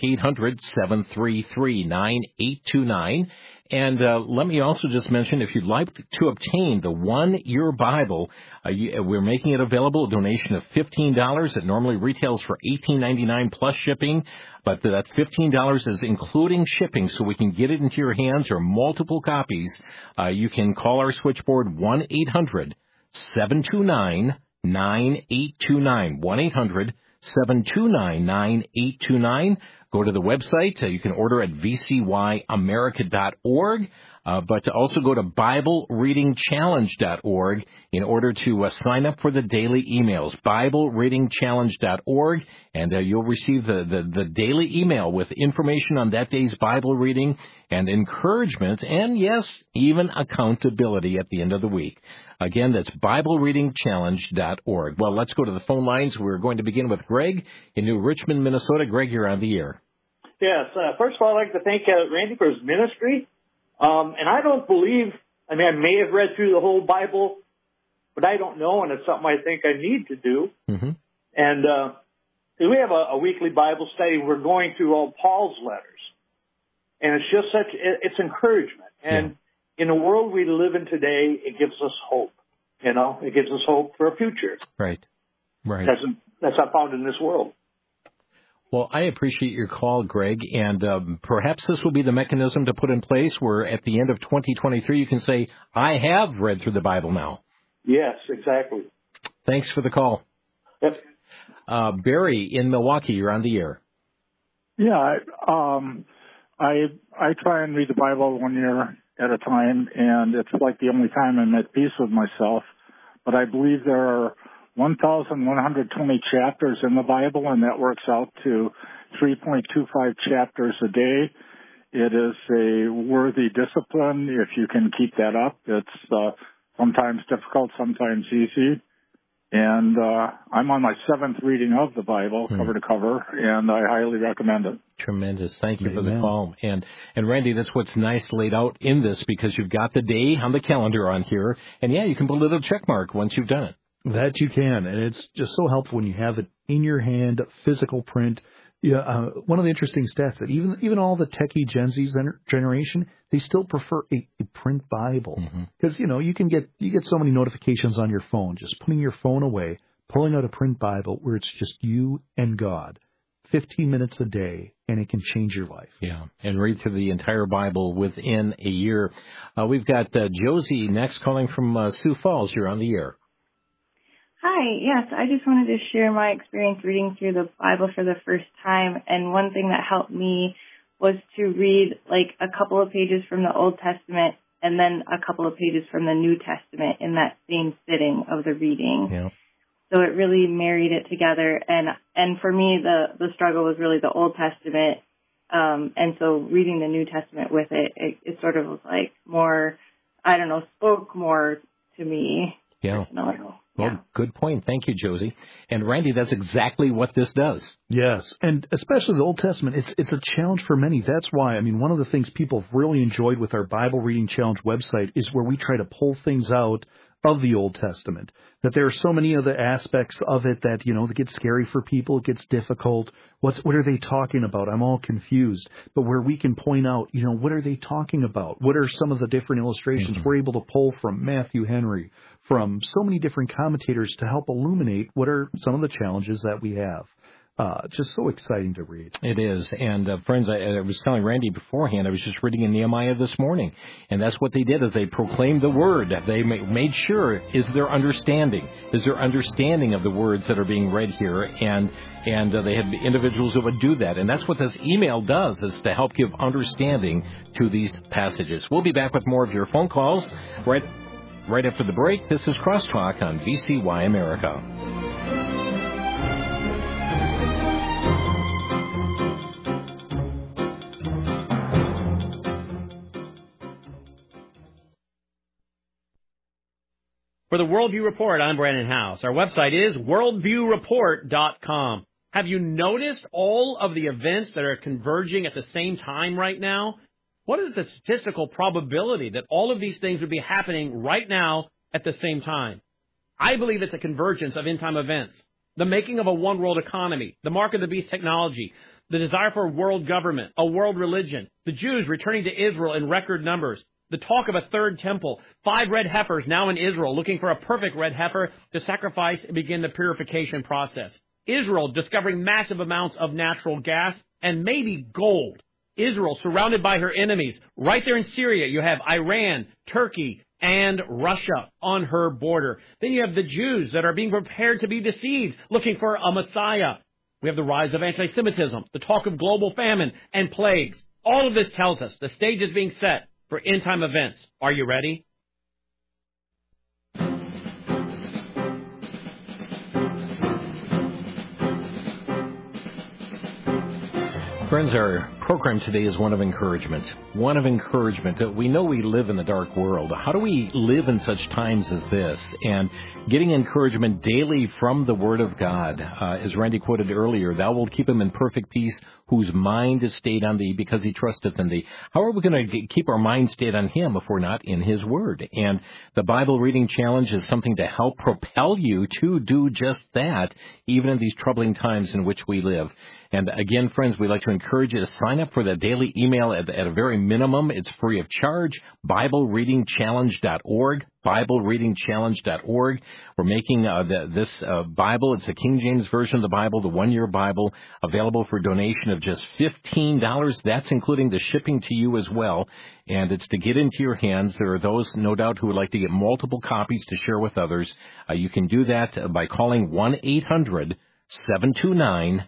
800-733-9829. And let me also just mention, if you'd like to obtain the 1-year Bible, we're making it available, a donation of $15. It normally retails for $18.99 plus shipping, but that $15 is including shipping, so we can get it into your hands, or multiple copies. You can call our switchboard, 1-800-729-9829, 729-9829. Go to the website. You can order at vcyamerica.org. But also go to BibleReadingChallenge.org in order to sign up for the daily emails. BibleReadingChallenge.org, and you'll receive the daily email with information on that day's Bible reading and encouragement, and yes, even accountability at the end of the week. Again, that's BibleReadingChallenge.org. Well, let's go to the phone lines. We're going to begin with Greg in New Richmond, Minnesota. Greg, you're on the air. Yes. First of all, I'd like to thank Randy for his ministry. And I don't believe, I may have read through the whole Bible, but I don't know, and it's something I think I need to do. Mm-hmm. And we have a weekly Bible study. We're going through all Paul's letters. And it's just it's encouragement. And in the world we live in today, it gives us hope. It gives us hope for a future. Right. That's not found in this world. Well, I appreciate your call, Greg, and perhaps this will be the mechanism to put in place where at the end of 2023 you can say, I have read through the Bible now. Yes, exactly. Thanks for the call. Yep. Barry in Milwaukee, you're on the air. Yeah, I try and read the Bible 1 year at a time, and it's like the only time I'm at peace with myself. But I believe there are 1,120 chapters in the Bible, and that works out to 3.25 chapters a day. It is a worthy discipline if you can keep that up. It's sometimes difficult, sometimes easy. And I'm on my 7th reading of the Bible, cover to cover, and I highly recommend it. Tremendous. Thank you for the call. And Randy, that's what's nice laid out in this, because you've got the day on the calendar on here, and you can put a little check mark once you've done it. That you can, and it's just so helpful when you have it in your hand, physical print. Yeah, one of the interesting stats that even all the techie Gen Z generation, they still prefer a print Bible, because you get so many notifications on your phone. Just putting your phone away, pulling out a print Bible where it's just you and God, 15 minutes a day, and it can change your life. Yeah, and read through the entire Bible within a year. We've got Josie next, calling from Sioux Falls. You're on the air. Hi, yes, I just wanted to share my experience reading through the Bible for the first time, and one thing that helped me was to read a couple of pages from the Old Testament and then a couple of pages from the New Testament in that same sitting of the reading. Yeah. So it really married it together, and for me, the struggle was really the Old Testament, and so reading the New Testament with it sort of was more, spoke more to me. Yeah. Personally. Well, good point. Thank you, Josie. And Randy, that's exactly what this does. Yes, and especially the Old Testament, it's a challenge for many. That's why, one of the things people have really enjoyed with our Bible Reading Challenge website is where we try to pull things out of the Old Testament, that there are so many of the aspects of it that, that get scary for people, it gets difficult. What are they talking about? I'm all confused. But where we can point out, what are they talking about? What are some of the different illustrations? We're able to pull from Matthew Henry, from so many different commentators to help illuminate what are some of the challenges that we have. Just so exciting to read. It is. And friends, I was telling Randy beforehand, I was just reading in Nehemiah this morning, and that's what they did, is they proclaimed the word. They made sure, is there understanding of the words that are being read here, and they had individuals who would do that. And that's what this email does, is to help give understanding to these passages. We'll be back with more of your phone calls right after the break. This is Crosstalk on VCY America. For the Worldview Report, I'm Brandon House. Our website is worldviewreport.com. Have you noticed all of the events that are converging at the same time right now? What is the statistical probability that all of these things would be happening right now at the same time? I believe it's a convergence of end-time events. The making of a one-world economy, the mark of the beast technology, the desire for a world government, a world religion, the Jews returning to Israel in record numbers, the talk of a third temple, 5 red heifers now in Israel looking for a perfect red heifer to sacrifice and begin the purification process. Israel discovering massive amounts of natural gas and maybe gold. Israel surrounded by her enemies. Right there in Syria, you have Iran, Turkey, and Russia on her border. Then you have the Jews that are being prepared to be deceived, looking for a Messiah. We have the rise of anti-Semitism, the talk of global famine and plagues. All of this tells us the stage is being set for end-time events. Are you ready? Friends, our program today is one of encouragement. One of encouragement. We know we live in the dark world. How do we live in such times as this? And getting encouragement daily from the Word of God. As Randy quoted earlier, thou wilt keep him in perfect peace whose mind is stayed on thee because he trusteth in thee. How are we going to keep our mind stayed on him if we're not in his Word? And the Bible reading challenge is something to help propel you to do just that, even in these troubling times in which we live. And again, friends, we'd like to encourage you to sign up for the daily email at a very minimum. It's free of charge, BibleReadingChallenge.org, BibleReadingChallenge.org. We're making this Bible, it's a King James Version of the Bible, the one-year Bible, available for donation of just $15. That's including the shipping to you as well. And it's to get into your hands. There are those, no doubt, who would like to get multiple copies to share with others. You can do that by calling 1-800-729-9829,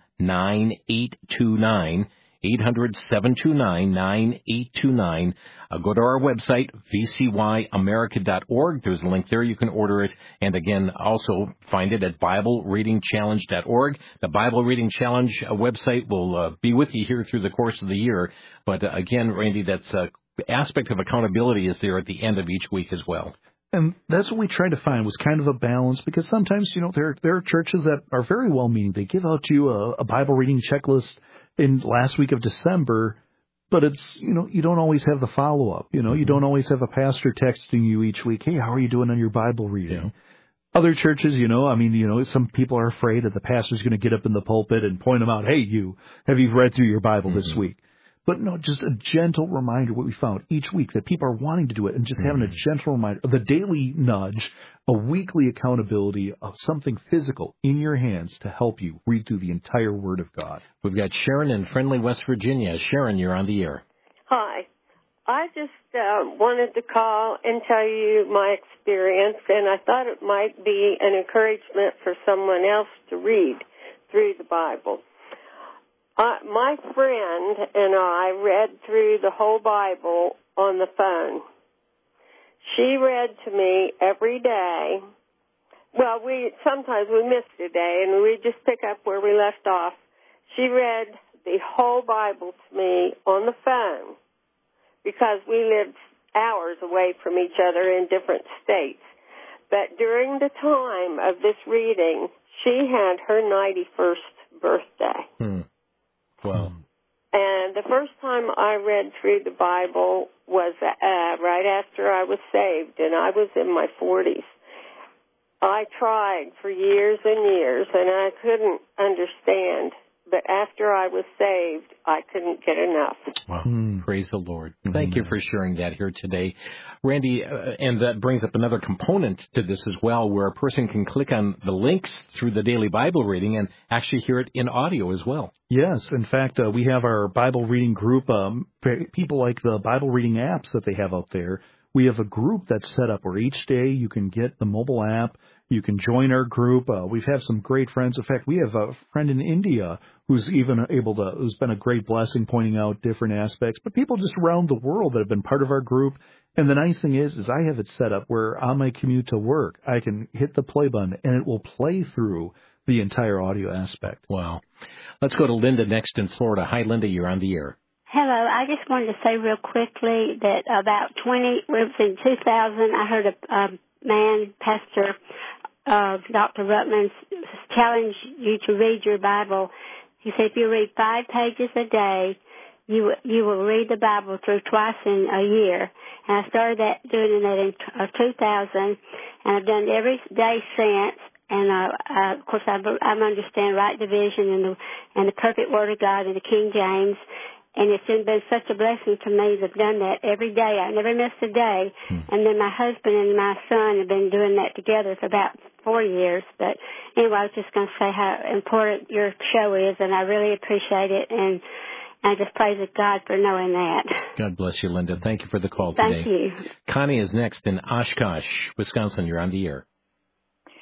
800-729-9829. Go to our website, vcyamerica.org. There's a link there. You can order it. And again, also find it at BibleReadingChallenge.org. The Bible Reading Challenge website will be with you here through the course of the year. But again, Randy, that's aspect of accountability is there at the end of each week as well. And that's what we tried to find, was kind of a balance, because sometimes, there are churches that are very well-meaning. They give out to you a Bible reading checklist in last week of December, but it's, you don't always have the follow-up. You don't always have a pastor texting you each week, hey, how are you doing on your Bible reading? Yeah. Other churches, some people are afraid that the pastor's going to get up in the pulpit and point them out, hey, have you read through your Bible this week? But no, just a gentle reminder, what we found each week, that people are wanting to do it, and just having a gentle reminder, the daily nudge, a weekly accountability of something physical in your hands to help you read through the entire Word of God. We've got Sharon in friendly West Virginia. Sharon, you're on the air. Hi. I just wanted to call and tell you my experience, and I thought it might be an encouragement for someone else to read through the Bible. My friend and I read through the whole Bible on the phone. She read to me every day. Well, sometimes we missed a day, and we just pick up where we left off. She read the whole Bible to me on the phone because we lived hours away from each other in different states. But during the time of this reading, she had her 91st birthday. Wow. And the first time I read through the Bible was right after I was saved, and I was in my 40s. I tried for years and years, and I couldn't understand. But after I was saved, I couldn't get enough. Wow. Praise the Lord. Thank you for sharing that here today. Randy, and that brings up another component to this as well, where a person can click on the links through the daily Bible reading and actually hear it in audio as well. Yes. In fact, we have our Bible reading group, people like the Bible reading apps that they have out there. We have a group that's set up where each day you can get the mobile app. You can join our group. We've had some great friends. In fact, we have a friend in India who's who's been a great blessing, pointing out different aspects, but people just around the world that have been part of our group. And the nice thing is I have it set up where on my commute to work, I can hit the play button and it will play through the entire audio aspect. Wow. Let's go to Linda next in Florida. Hi, Linda. You're on the air. Hello. I just wanted to say real quickly that it was in 2000, I heard a man, Pastor Dr. Rutland, challenge you to read your Bible. He said if you read 5 pages a day, you will read the Bible through twice in a year. And I started doing that in 2000, and I've done it every day since. And of course, I understand right division and the perfect Word of God in the King James. And it's been such a blessing to me to have done that every day. I never missed a day. And then my husband and my son have been doing that together for about 4 years. But anyway, I was just going to say how important your show is, and I really appreciate it. And I just praise God for knowing that. God bless you, Linda. Thank you for the call today. Thank you. Connie is next in Oshkosh, Wisconsin. You're on the air.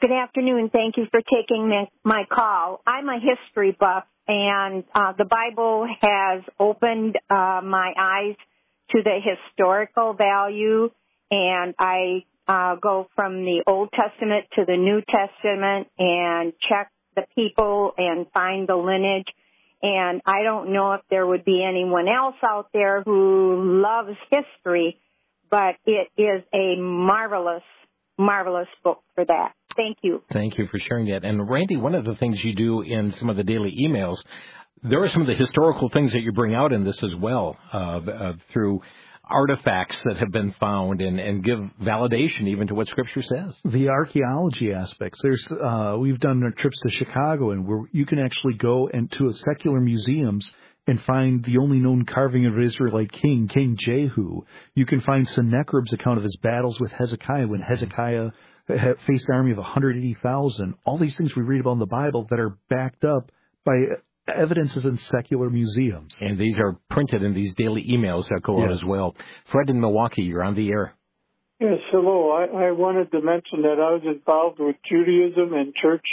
Good afternoon. Thank you for taking my call. I'm a history buff, and the Bible has opened my eyes to the historical value, and I go from the Old Testament to the New Testament and check the people and find the lineage. And I don't know if there would be anyone else out there who loves history, but it is a marvelous book for that. Thank you. Thank you for sharing that. And Randy, one of the things you do in some of the daily emails, there are some of the historical things that you bring out in this as well, through artifacts that have been found and give validation even to what Scripture says. The archaeology aspects. We've done trips to Chicago, and where you can actually go into secular museums and find the only known carving of an Israelite king, King Jehu. You can find Sennacherib's account of his battles with Hezekiah when Hezekiah faced an army of 180,000. All these things we read about in the Bible that are backed up by evidences in secular museums. And these are printed in these daily emails that go out as well. Fred in Milwaukee, you're on the air. Yes, hello. I wanted to mention that I was involved with Judaism and church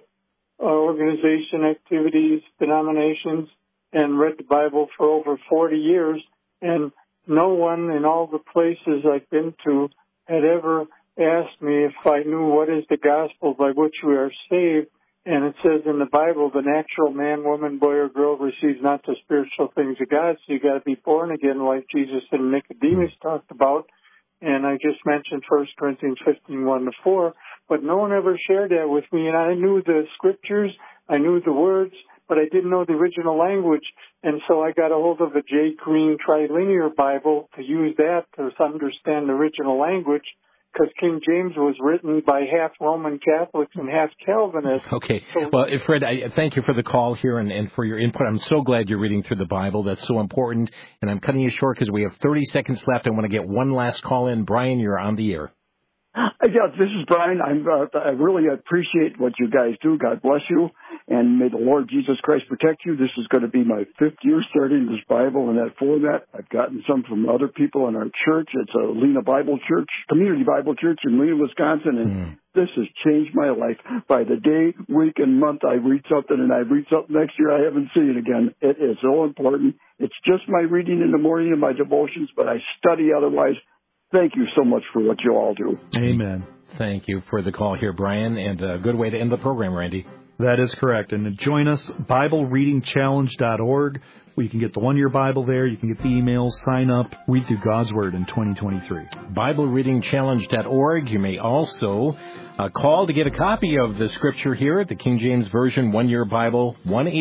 organization activities, denominations, and read the Bible for over 40 years. And no one in all the places I've been to had ever asked me if I knew what is the gospel by which we are saved. And it says in the Bible, the natural man, woman, boy, or girl receives not the spiritual things of God. So you got to be born again, like Jesus and Nicodemus talked about. And I just mentioned 1 Corinthians 15:1-4. But no one ever shared that with me. And I knew the scriptures, I knew the words, but I didn't know the original language. And so I got a hold of a J. Green Trilinear Bible to use that to understand the original language, because King James was written by half Roman Catholics and half Calvinists. Okay. Well, Fred, I thank you for the call here and for your input. I'm so glad you're reading through the Bible. That's so important. And I'm cutting you short because we have 30 seconds left. I want to get one last call in. Brian, you're on the air. Yeah, this is Brian. I really appreciate what you guys do. God bless you. And may the Lord Jesus Christ protect you. This is going to be my 5th year studying this Bible in that format. I've gotten some from other people in our church. It's a Lena Bible Church, Community Bible Church in Lena, Wisconsin. And this has changed my life. By the day, week, and month, I read something, and I read something next year I haven't seen it again. It is so important. It's just my reading in the morning and my devotions, but I study otherwise. Thank you so much for what you all do. Amen. Thank you for the call here, Brian, and a good way to end the program, Randy. That is correct. And join us, BibleReadingChallenge.org, where you can get the one-year Bible there. You can get the emails, sign up, read through God's Word in 2023. BibleReadingChallenge.org. You may also call to get a copy of the Scripture here, the King James Version one-year Bible,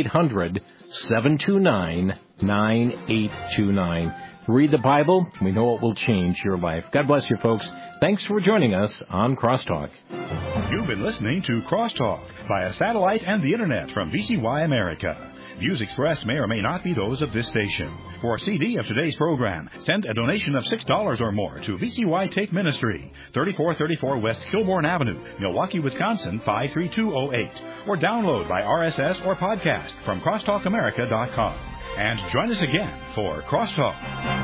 1-800-729-9829. Read the Bible. We know it will change your life. God bless you, folks. Thanks for joining us on Crosstalk. You've been listening to Crosstalk via satellite and the Internet from VCY America. Views expressed may or may not be those of this station. For a CD of today's program, send a donation of $6 or more to VCY Take Ministry, 3434 West Kilbourne Avenue, Milwaukee, Wisconsin, 53208. Or download by RSS or podcast from crosstalkamerica.com. And join us again for Crosstalk.